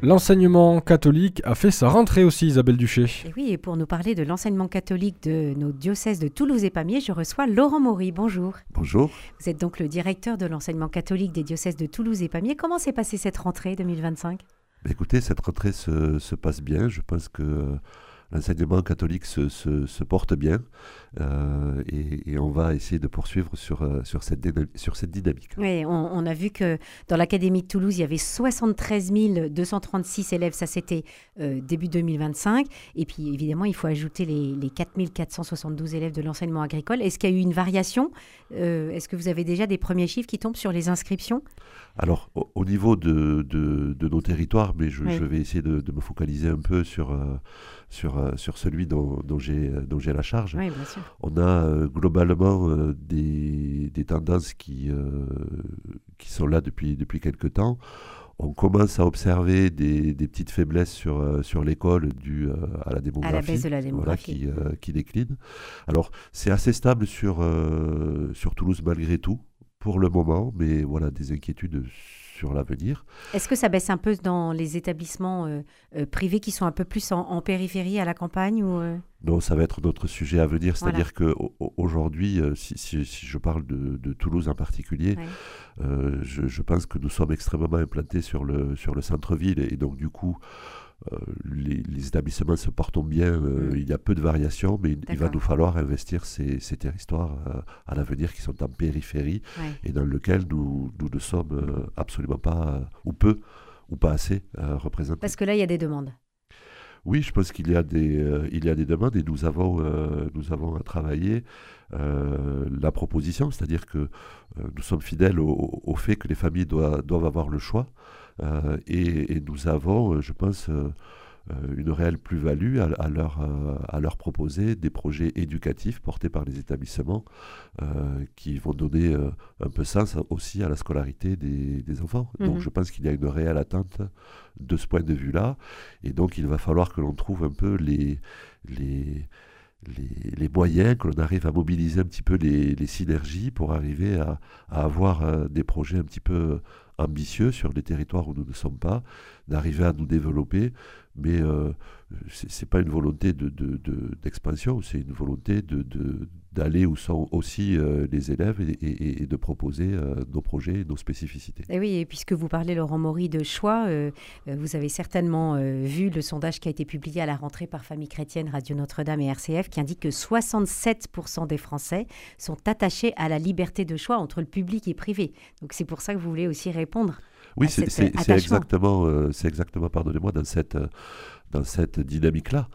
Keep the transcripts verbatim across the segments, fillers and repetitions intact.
L'enseignement catholique a fait sa rentrée aussi, Isabelle Duché. Et oui, et pour nous parler de l'enseignement catholique de nos diocèses de Toulouse et Pamiers, je reçois Laurent Maury. Bonjour. Bonjour. Vous êtes donc le directeur de l'enseignement catholique des diocèses de Toulouse et Pamiers. Comment s'est passée cette rentrée deux mille vingt-cinq ? Écoutez, cette rentrée se, se passe bien. Je pense que euh, l'enseignement catholique se, se, se porte bien euh, et, et on va essayer de poursuivre sur, euh, sur, cette, dyna- sur cette dynamique. Oui, on, on a vu que dans l'Académie de Toulouse, il y avait soixante-treize mille deux cent trente-six élèves, ça c'était euh, début deux mille vingt-cinq. Et puis évidemment, il faut ajouter les, les quatre mille quatre cent soixante-douze élèves de l'enseignement agricole. Est-ce qu'il y a eu une variation ? euh, Est-ce que vous avez déjà des premiers chiffres qui tombent sur les inscriptions ? Alors, au, au niveau de, de, de nos territoires, mais je, Oui. je vais essayer de, de me focaliser un peu sur, euh, sur, euh, sur celui dont, dont, j'ai, dont j'ai la charge. Oui, bien sûr. On a euh, globalement euh, des, des tendances qui, euh, qui sont là depuis, depuis quelque temps. On commence à observer des, des petites faiblesses sur, euh, sur l'école dues euh, à la démographie, À la baisse de la voilà, démographie. qui, euh, qui décline. Alors, c'est assez stable sur, euh, sur Toulouse malgré tout, pour le moment, mais voilà, des inquiétudes sur l'avenir. Est-ce que ça baisse un peu dans les établissements euh, euh, privés qui sont un peu plus en, en périphérie à la campagne ou euh... Non, ça va être notre sujet à venir, Voilà. c'est-à-dire qu'aujourd'hui, euh, si, si, si je parle de, de Toulouse en particulier, Ouais. euh, je, je pense que nous sommes extrêmement implantés sur le, sur le centre-ville et donc du coup, euh, les, les établissements se portent bien, euh, Mm. il y a peu de variations, mais il, il va D'accord. nous falloir investir ces, ces territoires euh, à l'avenir qui sont en périphérie Ouais. et dans lesquels nous, nous ne sommes euh, absolument pas, euh, ou peu, ou pas assez euh, représentés. Parce que là, il y a des demandes. Oui, je pense qu'il y a des, euh, il y a des demandes et nous avons, euh, nous avons à travailler euh, la proposition, c'est-à-dire que euh, nous sommes fidèles au, au fait que les familles doivent, doivent avoir le choix euh, et, et nous avons, euh, je pense, euh, euh, une réelle plus-value à, à, leur, euh, à leur proposer des projets éducatifs portés par les établissements euh, qui vont donner euh, un peu sens aussi à la scolarité des, des enfants. Mhm. Donc je pense qu'il y a une réelle attente de ce point de vue-là. Et donc il va falloir que l'on trouve un peu les, les, les, les moyens, que l'on arrive à mobiliser un petit peu les, les synergies pour arriver à, à avoir euh, des projets un petit peu ambitieux sur des territoires où nous ne sommes pas, d'arriver à nous développer. Mais euh, c'est, c'est pas une volonté de, de, de, d'expansion, c'est une volonté de, de, d'aller où sont aussi euh, les élèves et, et, et de proposer euh, nos projets et nos spécificités. Et oui, et puisque vous parlez, Laurent Maury, de choix, euh, euh, vous avez certainement euh, vu le sondage qui a été publié à la rentrée par Famille Chrétienne, Radio Notre-Dame et R C F, qui indique que soixante-sept pour cent des Français sont attachés à la liberté de choix entre le public et privé. Donc c'est pour ça que vous voulez aussi répondre. Oui, à c'est, cet c'est, c'est attachement. exactement, euh, c'est exactement, pardonnez-moi, dans cette, euh, dans cette dynamique-là.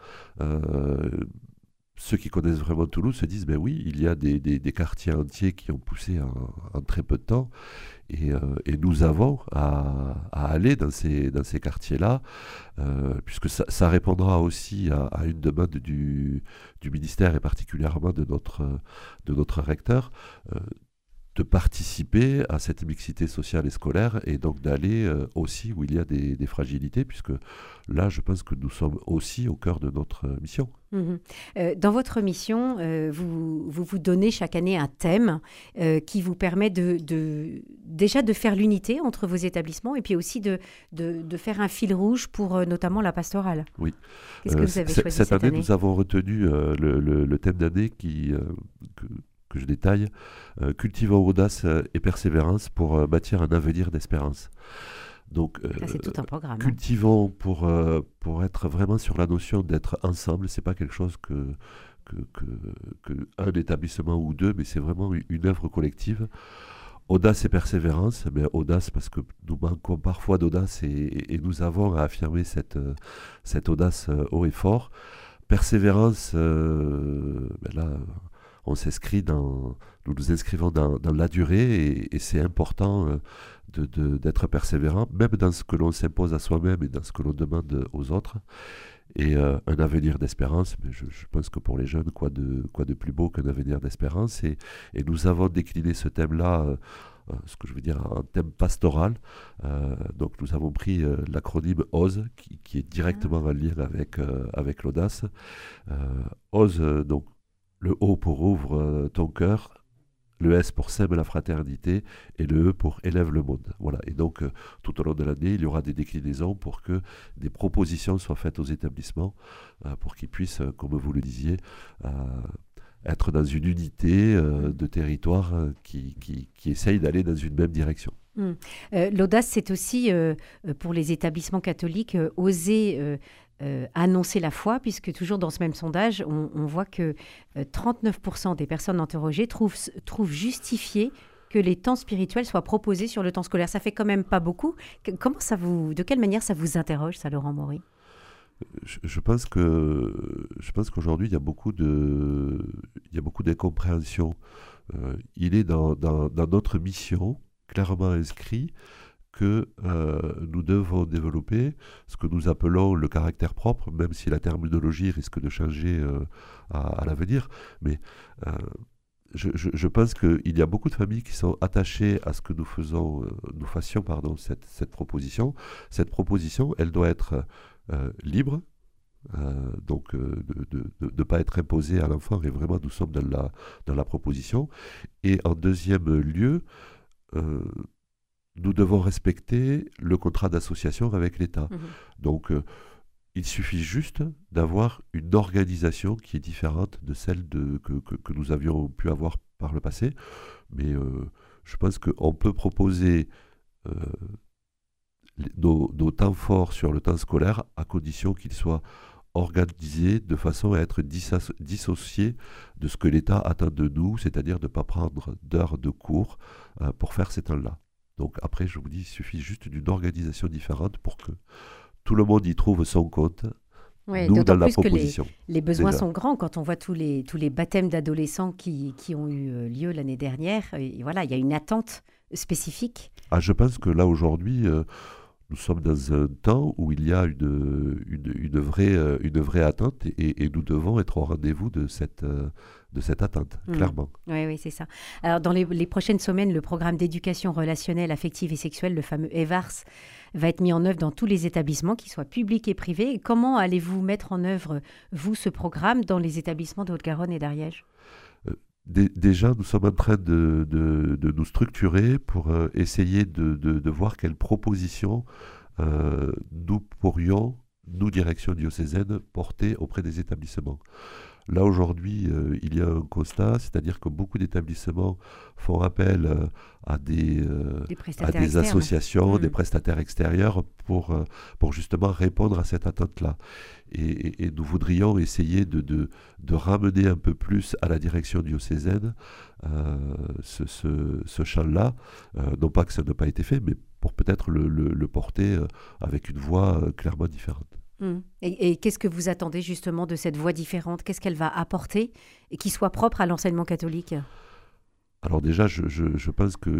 Euh, ceux qui connaissent vraiment Toulouse se disent, ben oui, il y a des, des, des quartiers entiers qui ont poussé en, en très peu de temps, et, euh, et nous avons à, à aller dans ces, dans ces quartiers-là, euh, puisque ça, ça répondra aussi à, à une demande du, du ministère et particulièrement de notre, de notre recteur, euh, de participer à cette mixité sociale et scolaire et donc d'aller euh, aussi où il y a des, des fragilités, puisque là, je pense que nous sommes aussi au cœur de notre euh, mission. Mmh. Euh, dans votre mission, euh, vous, vous vous donnez chaque année un thème euh, qui vous permet de, de, déjà de faire l'unité entre vos établissements et puis aussi de, de, de faire un fil rouge pour euh, notamment la pastorale. Oui. Qu'est-ce que Euh, vous avez c- choisi cette, cette année, année nous avons retenu euh, le, le, le thème d'année qui... Euh, que, que je détaille, euh, cultivant audace et persévérance pour euh, bâtir un avenir d'espérance. Donc, euh, Ah, c'est tout un programme. Hein. cultivons pour, euh, pour être vraiment sur la notion d'être ensemble. C'est pas quelque chose que, que, que, que un établissement ou deux, mais c'est vraiment une, une œuvre collective. Audace et persévérance, mais audace parce que nous manquons parfois d'audace et, et, et nous avons à affirmer cette, cette audace euh, haut et fort. Persévérance, euh, ben là, on s'inscrit dans, nous nous inscrivons dans, dans la durée et, et c'est important euh, de, de, d'être persévérant, même dans ce que l'on s'impose à soi-même et dans ce que l'on demande aux autres. Et euh, un avenir d'espérance, mais je, je pense que pour les jeunes, quoi de, quoi de plus beau qu'un avenir d'espérance. Et, et nous avons décliné ce thème-là, euh, euh, ce que je veux dire, en thème pastoral. Euh, donc nous avons pris euh, l'acronyme OSE, qui, qui est directement en lien avec, euh, avec l'audace. Euh, OSE, donc le O pour ouvre euh, ton cœur, le S pour sème la fraternité et le E pour élève le monde. Voilà. Et donc, euh, tout au long de l'année, il y aura des déclinaisons pour que des propositions soient faites aux établissements euh, pour qu'ils puissent, euh, comme vous le disiez, euh, être dans une unité euh, de territoire euh, qui, qui, qui essaye d'aller dans une même direction. Mmh. Euh, l'audace, c'est aussi, euh, pour les établissements catholiques, euh, oser euh, euh, annoncer la foi, puisque toujours dans ce même sondage, on, on voit que euh, trente-neuf pour cent des personnes interrogées trouvent, trouvent justifié que les temps spirituels soient proposés sur le temps scolaire. Ça fait quand même pas beaucoup. Comment ça vous, de quelle manière ça vous interroge, ça, Laurent Maury ? Je, je pense que je pense qu'aujourd'hui il y a beaucoup de il y a beaucoup d'incompréhension. Euh, il est dans, dans, dans notre mission clairement inscrit que euh, nous devons développer ce que nous appelons le caractère propre, même si la terminologie risque de changer euh, à, à l'avenir. Mais euh, je, je, je pense qu'il y a beaucoup de familles qui sont attachées à ce que nous faisons, euh, nous fassions pardon, cette, cette proposition. Cette proposition, elle doit être euh, libre, euh, donc euh, de ne pas être imposée à l'enfant, et vraiment nous sommes dans la, dans la proposition. Et en deuxième lieu, euh, nous devons respecter le contrat d'association avec l'État. Mmh. Donc, euh, il suffit juste d'avoir une organisation qui est différente de celle de, que, que, que nous avions pu avoir par le passé. Mais euh, je pense qu'on peut proposer euh, les, nos, nos temps forts sur le temps scolaire à condition qu'ils soient organisés de façon à être disso- dissociés de ce que l'État attend de nous, c'est-à-dire de ne pas prendre d'heures de cours euh, pour faire ces temps-là. Donc après, je vous dis, il suffit juste d'une organisation différente pour que tout le monde y trouve son compte, oui, nous, dans la plus proposition. Que les, les besoins déjà. sont grands quand on voit tous les, tous les baptêmes d'adolescents qui, qui ont eu lieu l'année dernière. Et voilà, il y a une attente spécifique. Ah, je pense que là, aujourd'hui, euh, nous sommes dans un temps où il y a une, une, une, vraie, euh, une vraie attente et, et nous devons être au rendez-vous de cette... Euh, de cette attente, mmh. clairement. Oui, oui, c'est ça. Alors, dans les, les prochaines semaines, le programme d'éducation relationnelle, affective et sexuelle, le fameux E V A R S, va être mis en œuvre dans tous les établissements, qu'ils soient publics et privés. Et comment allez-vous mettre en œuvre, vous, ce programme dans les établissements de Haute-Garonne et d'Ariège ? euh, d- Déjà, nous sommes en train de, de, de nous structurer pour euh, essayer de, de, de voir quelles propositions euh, nous pourrions, nous, direction diocésaine, porter auprès des établissements. Là, aujourd'hui, euh, il y a un constat, c'est-à-dire que beaucoup d'établissements font appel euh, à des, euh, des, à des associations, mmh. des prestataires extérieurs pour, euh, pour justement répondre à cette attente-là. Et, et, et nous voudrions essayer de, de, de ramener un peu plus à la direction diocésaine euh, ce, ce, ce champ-là. Euh, non pas que ça n'a pas été fait, mais pour peut-être le, le, le porter euh, avec une voix euh, clairement différente. Mmh. Et, et qu'est-ce que vous attendez justement de cette voix différente ? Qu'est-ce qu'elle va apporter et qui soit propre à l'enseignement catholique ? Alors déjà, je, je, je pense que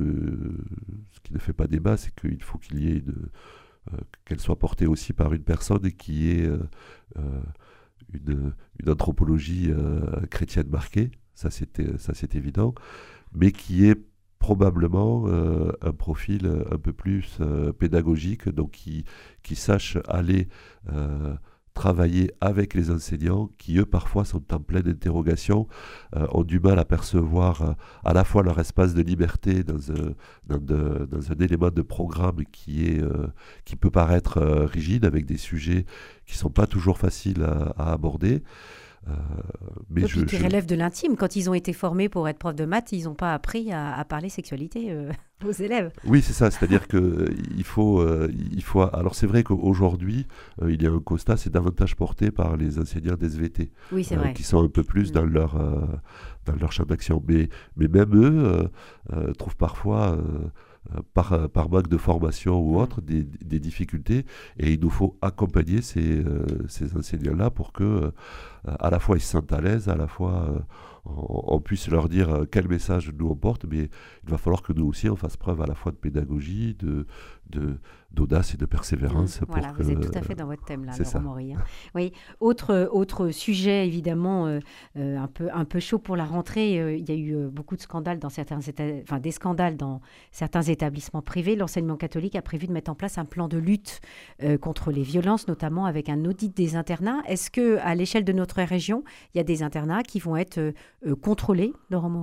ce qui ne fait pas débat, c'est qu'il faut qu'il y ait une, euh, qu'elle soit portée aussi par une personne qui ait euh, euh, une, une anthropologie euh, chrétienne marquée, ça c'est, ça c'est évident, mais qui ait probablement euh, un profil un peu plus euh, pédagogique, donc qui, qui sache aller euh, travailler avec les enseignants qui, eux, parfois sont en pleine interrogation, euh, ont du mal à percevoir euh, à la fois leur espace de liberté dans un, dans de, dans un élément de programme qui, est, euh, qui peut paraître euh, rigide, avec des sujets qui ne sont pas toujours faciles à, à aborder. Euh, mais Donc, je, qui je... relèvent de l'intime. Quand ils ont été formés pour être profs de maths, ils n'ont pas appris à, à parler sexualité euh, aux élèves. Oui, c'est ça. C'est-à-dire que euh, il faut, euh, il faut. Alors c'est vrai qu'aujourd'hui, euh, il y a un constat, c'est davantage porté par les enseignants d'S V T, oui, c'est euh, vrai. qui sont un peu plus mmh. dans leur euh, dans leur champ d'action. Mais mais même eux euh, euh, trouvent parfois. Euh, Par, par manque de formation ou autre, des, des difficultés, et il nous faut accompagner ces, euh, ces enseignants-là pour que euh, à la fois ils se sentent à l'aise, à la fois euh, on, on puisse leur dire euh, quel message nous on porte, mais il va falloir que nous aussi on fasse preuve à la fois de pédagogie, de, de, d'audace et de persévérance. Mmh, pour voilà, que, vous êtes tout à fait dans votre thème là, Laurent ça. Maury. Hein. Oui, autre, autre sujet évidemment euh, euh, un, peu, un peu chaud pour la rentrée, euh, il y a eu euh, beaucoup de scandales dans certains éta- enfin des scandales dans certains établissements privés. L'enseignement catholique a prévu de mettre en place un plan de lutte euh, contre les violences, notamment avec un audit des internats. Est-ce qu'à l'échelle de notre région, il y a des internats qui vont être euh, contrôlés, Laurent Maury ?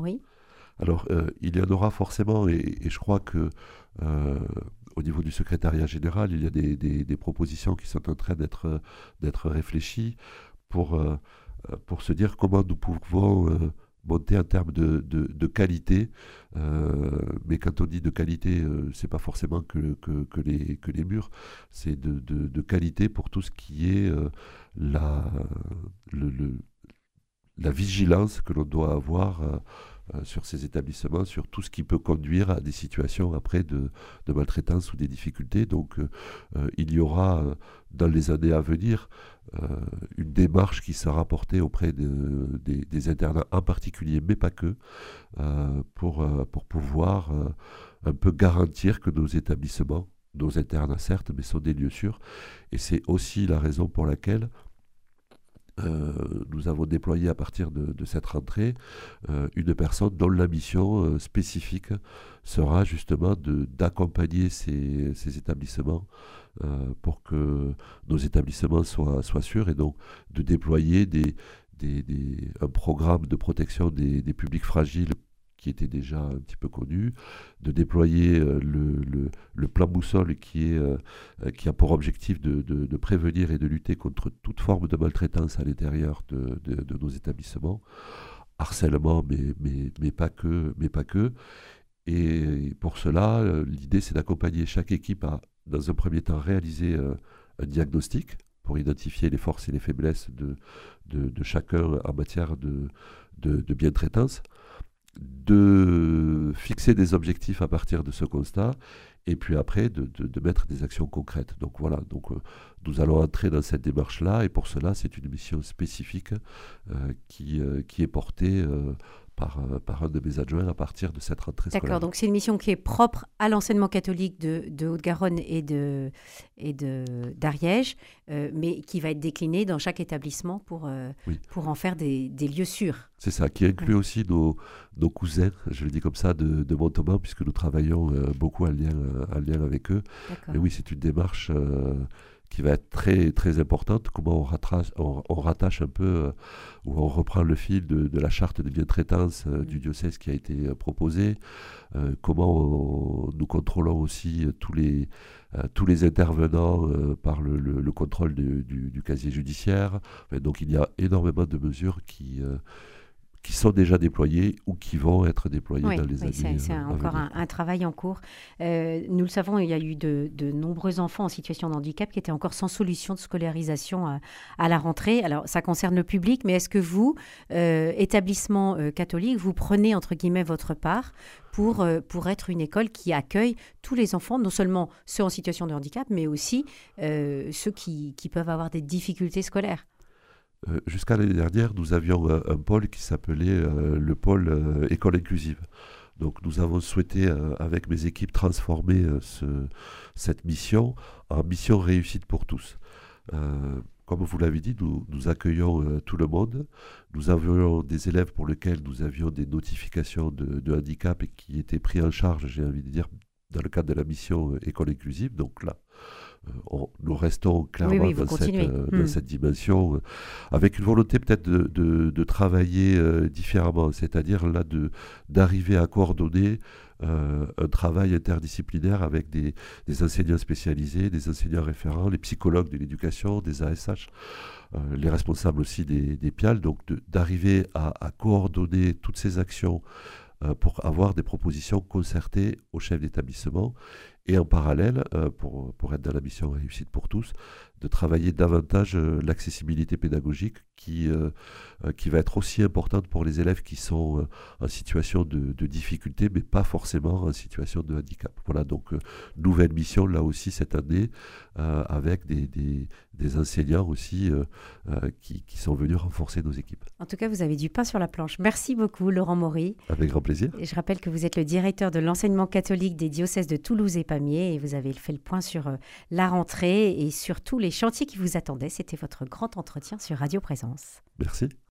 Alors, euh, il y en aura forcément, et, et je crois que euh, au niveau du secrétariat général, il y a des, des- des propositions qui sont en train d'être d'être réfléchies pour, euh, pour se dire comment nous pouvons euh, monter en termes de, de- de qualité. Euh, mais quand on dit de qualité, euh, c'est pas forcément que, que, que les, que les murs, c'est de, de- de qualité pour tout ce qui est euh, la, le, le- la vigilance que l'on doit avoir euh, euh, sur ces établissements, sur tout ce qui peut conduire à des situations après de, de maltraitance ou des difficultés. Donc euh, euh, il y aura euh, dans les années à venir euh, une démarche qui sera portée auprès de- des, des internats en particulier, mais pas que, euh, pour, euh, pour pouvoir euh, un peu garantir que nos établissements, nos internats certes, mais sont des lieux sûrs. Et c'est aussi la raison pour laquelle euh, nous avons déployé à partir de, de cette rentrée euh, une personne dont la mission euh, spécifique sera justement de- d'accompagner ces, ces établissements euh, pour que nos établissements soient, soient sûrs et donc de déployer des, des- des- un programme de protection des, des publics fragiles qui était déjà un petit peu connu, de déployer euh, le, le- le plan boussole qui, est, euh, euh, qui a pour objectif de, de- de prévenir et de lutter contre toute forme de maltraitance à l'intérieur de, de- de nos établissements, harcèlement, mais, mais, mais pas que, mais pas que. Et pour cela, euh, l'idée c'est d'accompagner chaque équipe à, dans un premier temps, réaliser euh, un diagnostic pour identifier les forces et les faiblesses de, de, de chacun en matière de, de, de bientraitance, de fixer des objectifs à partir de ce constat, et puis après de, de- de mettre des actions concrètes. Donc voilà, donc, euh, nous allons entrer dans cette démarche-là, et pour cela, c'est une mission spécifique euh, qui, euh, qui est portée euh, par, euh, par un de mes adjoints à partir de cette rentrée D'accord, scolaire. donc c'est une mission qui est propre à l'enseignement catholique de, de Haute-Garonne et de et de d'Ariège, euh, mais qui va être déclinée dans chaque établissement pour, euh, Oui. pour en faire des, des lieux sûrs. C'est ça, qui inclut aussi nos, nos cousins, je le dis comme ça, de, de Montauban, puisque nous travaillons euh, beaucoup en lien, euh, en lien avec eux. D'accord. Mais oui, c'est une démarche euh, qui va être très, très importante. Comment on rattache, on, on rattache un peu, euh, ou on reprend le fil de, de la charte de bientraitance euh, du diocèse qui a été euh, proposée. Euh, comment on- nous contrôlons aussi euh, tous les, euh, tous les intervenants euh, par le, le- le contrôle du, du- du casier judiciaire. Enfin, donc il y a énormément de mesures qui, euh, qui sont déjà déployées ou qui vont être déployées Oui, dans les oui, c'est années c'est euh, un- à encore venir. un, un travail en cours. Euh, nous le savons, il y a eu de, de nombreux enfants en situation de handicap qui étaient encore sans solution de scolarisation à, à la rentrée. Alors, ça concerne le public, mais est-ce que vous, euh, établissement euh, catholique, vous prenez, entre guillemets, votre part pour, euh, pour être une école qui accueille tous les enfants, non seulement ceux en situation de handicap, mais aussi euh, ceux qui, qui peuvent avoir des difficultés scolaires? Euh, jusqu'à l'année dernière, nous avions un, un pôle qui s'appelait euh, le pôle euh, école inclusive. Donc nous avons souhaité, euh, avec mes équipes, transformer euh, ce- cette mission en mission réussite pour tous. Euh, comme vous l'avez dit, nous, nous accueillons euh, tout le monde. Nous avions des élèves pour lesquels nous avions des notifications de, de handicap et qui étaient pris en charge, j'ai envie de dire, dans le cadre de la mission euh, école inclusive. Donc là, euh, on- nous restons clairement oui, vous dans, cette, continuez. euh, Hmm. dans cette dimension, euh, avec une volonté peut-être de, de- de travailler euh, différemment, c'est-à-dire là de d'arriver à coordonner euh, un travail interdisciplinaire avec des, des enseignants spécialisés, des enseignants référents, les psychologues de l'éducation, des A S H, euh, les responsables aussi des, des P I A L, donc de- d'arriver à, à coordonner toutes ces actions euh, pour avoir des propositions concertées aux chefs d'établissement et en parallèle, euh, pour, pour être dans la mission réussite pour tous, de travailler davantage euh, l'accessibilité pédagogique qui, euh, euh, qui va être aussi importante pour les élèves qui sont euh, en situation de, de difficulté, mais pas forcément en situation de handicap. Voilà, donc euh, nouvelle mission là aussi cette année, euh, avec des, des, des enseignants aussi euh, euh, qui, qui sont venus renforcer nos équipes. En tout cas, vous avez du pain sur la planche. Merci beaucoup, Laurent Maury. Avec grand plaisir. Et je rappelle que vous êtes le directeur de l'enseignement catholique des diocèses de Toulouse et Pamiers et vous avez fait le point sur euh, la rentrée et sur tous les chantiers qui vous attendaient. C'était votre grand entretien sur Radio Présence. Merci.